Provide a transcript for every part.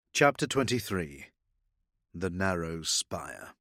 Chapter 23. The Narrow Spire.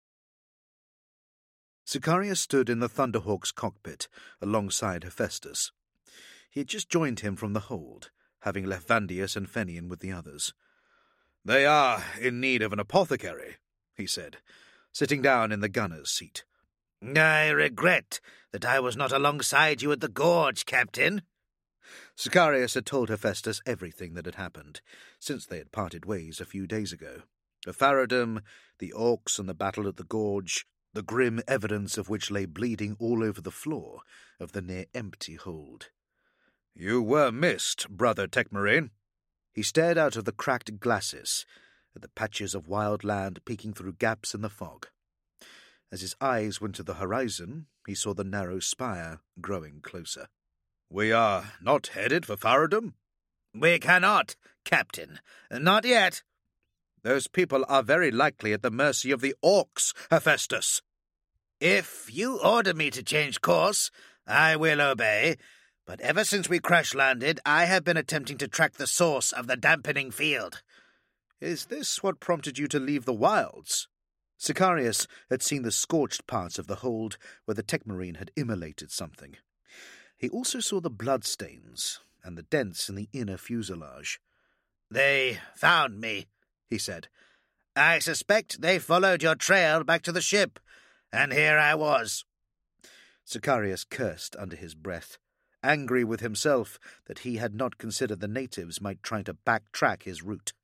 Sicarius stood in the Thunderhawk's cockpit alongside Hephaestus. He had just joined him from the hold, having left Vandius and Fenian with the others. "They are in need of an apothecary," he said, sitting down in the gunner's seat. "I regret that I was not alongside you at the gorge, Captain." Sicarius had told Hephaestus everything that had happened since they had parted ways a few days ago. The Faradum, the orcs, and the battle at the gorge, the grim evidence of which lay bleeding all over the floor of the near-empty hold. "You were missed, Brother Tecmarine." He stared out of the cracked glacis at the patches of wild land peeking through gaps in the fog. As his eyes went to the horizon, he saw the narrow spire growing closer. "We are not headed for Faradum?" "We cannot, Captain. Not yet." "Those people are very likely at the mercy of the orcs, Hephaestus." "If you order me to change course, I will obey. But ever since we crash-landed, I have been attempting to track the source of the dampening field." "Is this what prompted you to leave the wilds?" Sicarius had seen the scorched parts of the hold where the Tecmarine had immolated something. He also saw the bloodstains and the dents in the inner fuselage. "They found me," he said. "I suspect they followed your trail back to the ship, and here I was." Sicarius cursed under his breath, angry with himself that he had not considered the natives might try to backtrack his route.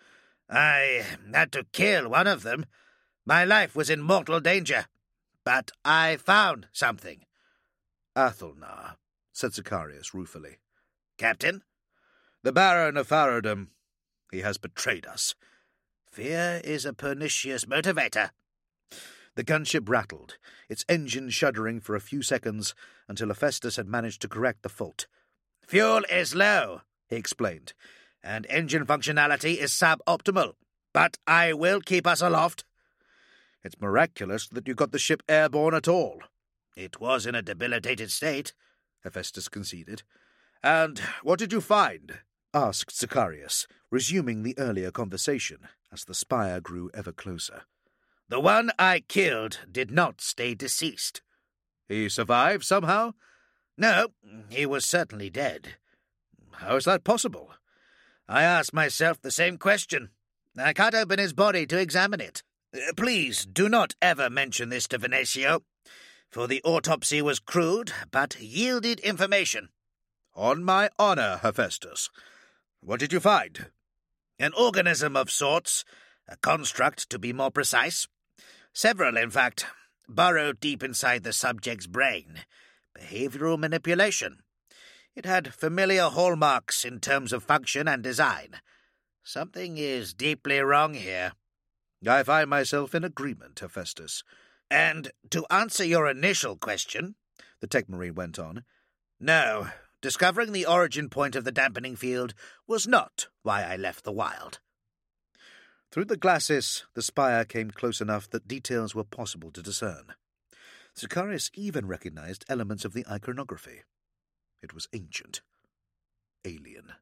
"I had to kill one of them. My life was in mortal danger. But I found something." "Athelnar," said Sicarius ruefully. "Captain?" "The Baron of Faradum. He has betrayed us." "Fear is a pernicious motivator." The gunship rattled, its engine shuddering for a few seconds until Hephaestus had managed to correct the fault. "Fuel is low," he explained, "and engine functionality is suboptimal. But I will keep us aloft." "It's miraculous that you got the ship airborne at all." "It was in a debilitated state," Hephaestus conceded. "And what did you find?" asked Sicarius, resuming the earlier conversation as the spire grew ever closer. "The one I killed did not stay deceased." "He survived somehow?" "No, he was certainly dead." "How is that possible?" "I asked myself the same question. I cut open his body to examine it. Please do not ever mention this to Venecio, for the autopsy was crude but yielded information." "On my honor, Hephaestus. What did you find?" "An organism of sorts, a construct to be more precise. Several, in fact, burrowed deep inside the subject's brain. Behavioral manipulation. It had familiar hallmarks in terms of function and design. Something is deeply wrong here." "I find myself in agreement, Hephaestus." "And to answer your initial question," the Tecmarine went on, "no, discovering the origin point of the dampening field was not why I left the wild." Through the glacis, the spire came close enough that details were possible to discern. Sicarius even recognized elements of the iconography. It was ancient. Alien.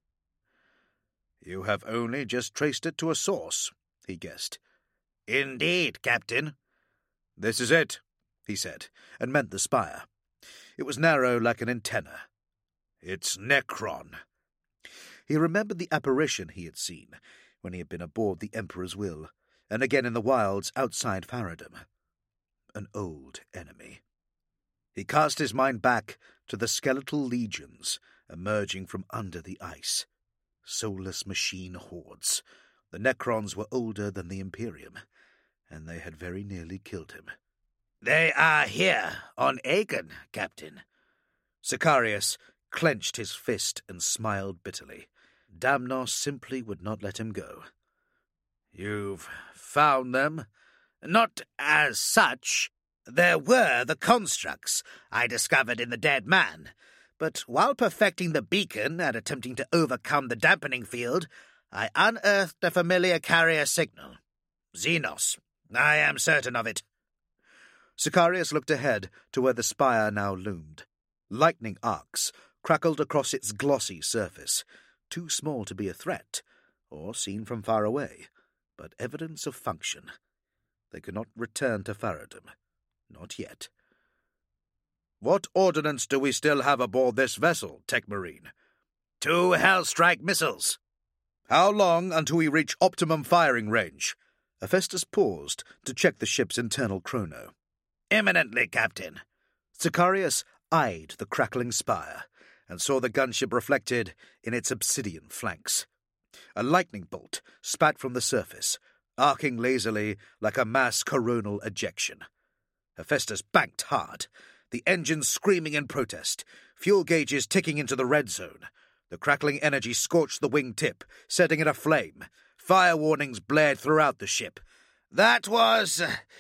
"You have only just traced it to a source," he guessed. "Indeed, Captain." "This is it," he said, and meant the spire. It was narrow like an antenna. "It's Necron." He remembered the apparition he had seen when he had been aboard the Emperor's Will, and again in the wilds outside Faradum. An old enemy. He cast his mind back to the skeletal legions emerging from under the ice. Soulless machine hordes. The Necrons were older than the Imperium, and they had very nearly killed him. "They are here on Aegon, Captain." Sicarius clenched his fist and smiled bitterly. Damnos simply would not let him go. "You've found them?" "Not as such. There were the constructs I discovered in the dead man, but while perfecting the beacon and attempting to overcome the dampening field, I unearthed a familiar carrier signal. Xenos. I am certain of it." Sicarius looked ahead to where the spire now loomed. Lightning arcs crackled across its glossy surface, too small to be a threat, or seen from far away, but evidence of function. They could not return to Faradum. Not yet. "What ordnance do we still have aboard this vessel, Tech Marine?" 2 Hellstrike missiles. "How long until we reach optimum firing range?" Hephaestus paused to check the ship's internal chrono. "Imminently, Captain." Sicarius eyed the crackling spire and saw the gunship reflected in its obsidian flanks. A lightning bolt spat from the surface, arcing lazily like a mass coronal ejection. Hephaestus banked hard, the engine screaming in protest, fuel gauges ticking into the red zone. The crackling energy scorched the wing tip, setting it aflame. Fire warnings blared throughout the ship. "That was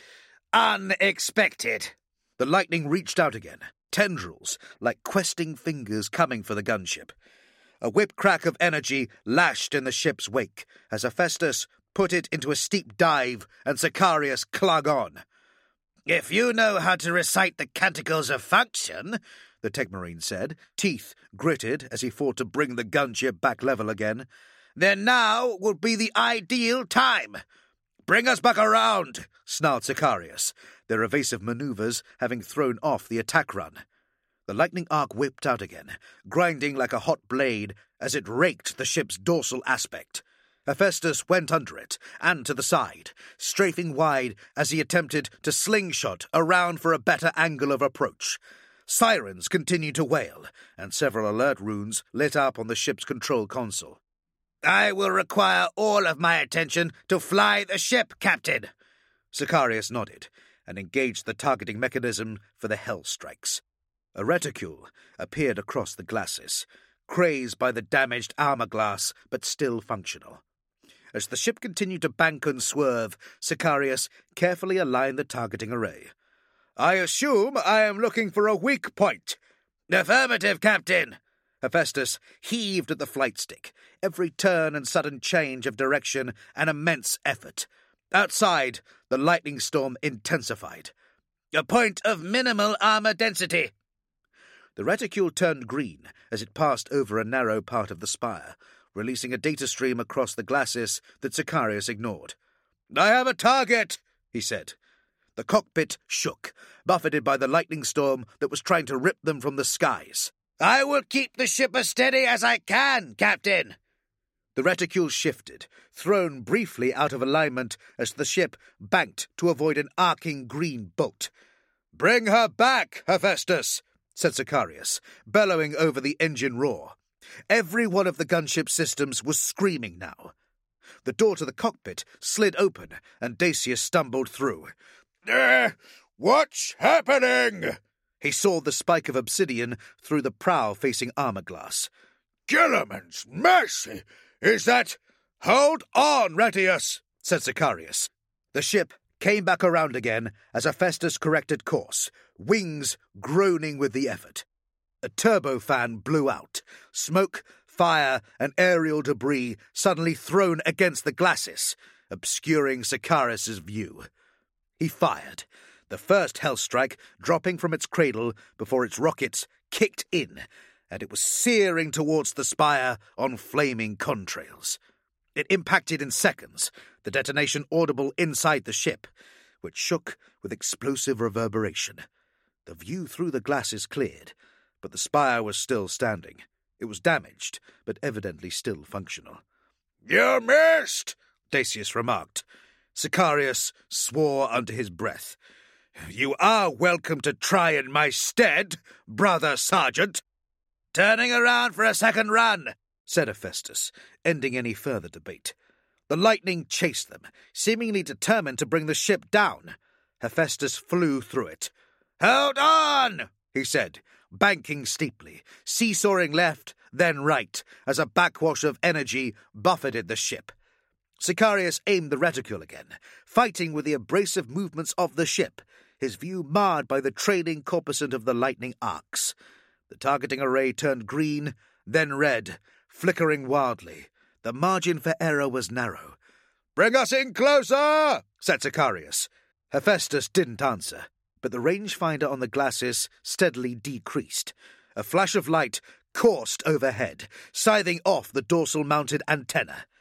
unexpected." The lightning reached out again, tendrils like questing fingers coming for the gunship. A whip-crack of energy lashed in the ship's wake as Hephaestus put it into a steep dive and Sicarius clung on. "If you know how to recite the canticles of function," the Tech Marine said, teeth gritted as he fought to bring the gunship back level again, "then now would be the ideal time." "Bring us back around," snarled Sicarius, their evasive maneuvers having thrown off the attack run. The lightning arc whipped out again, grinding like a hot blade as it raked the ship's dorsal aspect. Hephaestus went under it and to the side, strafing wide as he attempted to slingshot around for a better angle of approach. Sirens continued to wail, and several alert runes lit up on the ship's control console. "I will require all of my attention to fly the ship, Captain." Sicarius nodded and engaged the targeting mechanism for the hell strikes. A reticule appeared across the glacis, crazed by the damaged armor glass but still functional. As the ship continued to bank and swerve, Sicarius carefully aligned the targeting array. "I assume I am looking for a weak point." "Affirmative, Captain." Hephaestus heaved at the flight stick, every turn and sudden change of direction an immense effort. Outside, the lightning storm intensified. "A point of minimal armor density." The reticule turned green as it passed over a narrow part of the spire, releasing a data stream across the glacis that Sicarius ignored. "I have a target," he said. The cockpit shook, buffeted by the lightning storm that was trying to rip them from the skies. "I will keep the ship as steady as I can, Captain." The reticule shifted, thrown briefly out of alignment as the ship banked to avoid an arcing green bolt. "Bring her back, Hephaestus," said Sicarius, bellowing over the engine roar. Every one of the gunship systems was screaming now. The door to the cockpit slid open, and Dacius stumbled through. "What's happening?" He saw the spike of obsidian through the prow-facing armor glass. "Gilliman's mercy! Is that—" "Hold on, Retius," said Sicarius. The ship came back around again as Hephaestus corrected course, wings groaning with the effort. A turbofan blew out, smoke, fire, and aerial debris suddenly thrown against the glacis, obscuring Sicarius's view. He fired, the first hellstrike dropping from its cradle before its rockets kicked in, and it was searing towards the spire on flaming contrails. It impacted in seconds, the detonation audible inside the ship, which shook with explosive reverberation. The view through the glacis cleared, but the spire was still standing. It was damaged, but evidently still functional. "You missed," Dacius remarked. Sicarius swore under his breath. "You are welcome to try in my stead, brother sergeant." "Turning around for a second run," said Hephaestus, ending any further debate. The lightning chased them, seemingly determined to bring the ship down. Hephaestus flew through it. "Hold on," he said, banking steeply, seesawing left, then right, as a backwash of energy buffeted the ship. Sicarius aimed the reticule again, fighting with the abrasive movements of the ship, his view marred by the trailing corpuscent of the lightning arcs. The targeting array turned green, then red, flickering wildly. The margin for error was narrow. "Bring us in closer," said Sicarius. Hephaestus didn't answer, but the rangefinder on the glacis steadily decreased. A flash of light coursed overhead, scything off the dorsal-mounted antenna.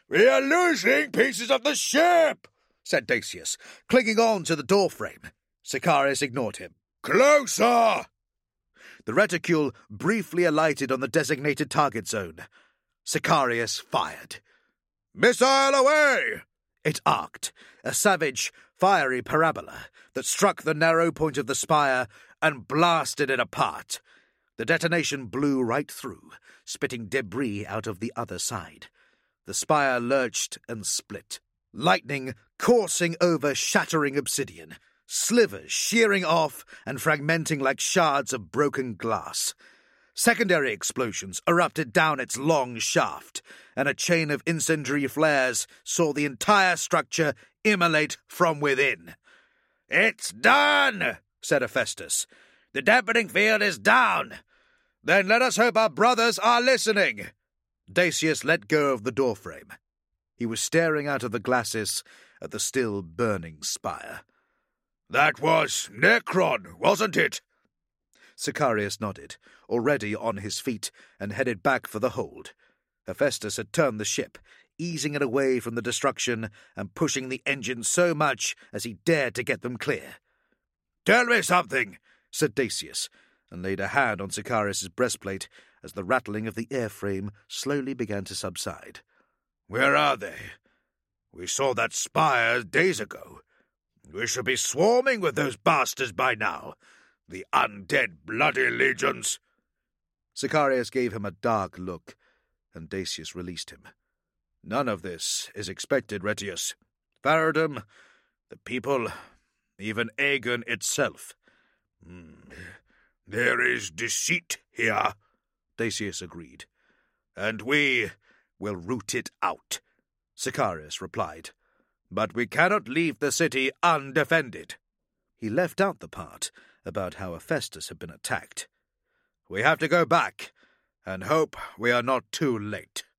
"We are losing pieces of the ship," said Decius, clinging on to the doorframe. Sicarius ignored him. "Closer!" The reticule briefly alighted on the designated target zone. Sicarius fired. "Missile away!" It arced, a savage, fiery parabola that struck the narrow point of the spire and blasted it apart. The detonation blew right through, spitting debris out of the other side. The spire lurched and split, lightning coursing over shattering obsidian, slivers shearing off and fragmenting like shards of broken glass. Secondary explosions erupted down its long shaft, and a chain of incendiary flares saw the entire structure immolate from within. "It's done," said Hephaestus. "The dampening field is down." "Then let us hope our brothers are listening." Decius let go of the doorframe. He was staring out of the glacis at the still burning spire. "That was Necron, wasn't it?" Sicarius nodded, already on his feet, and headed back for the hold. Hephaestus had turned the ship, easing it away from the destruction and pushing the engines so much as he dared to get them clear. "Tell me something," said Decius, and laid a hand on Sicarius's breastplate as the rattling of the airframe slowly began to subside. "Where are they? We saw that spire days ago. We should be swarming with those bastards by now. The undead bloody legions." Sicarius gave him a dark look, and Decius released him. "None of this is expected, Retius. Faradum, the people, even Aegon itself." "There is deceit here," Decius agreed. "And we will root it out," Sicarius replied. "But we cannot leave the city undefended." He left out the part about how Hephaestus had been attacked. "We have to go back, and hope we are not too late."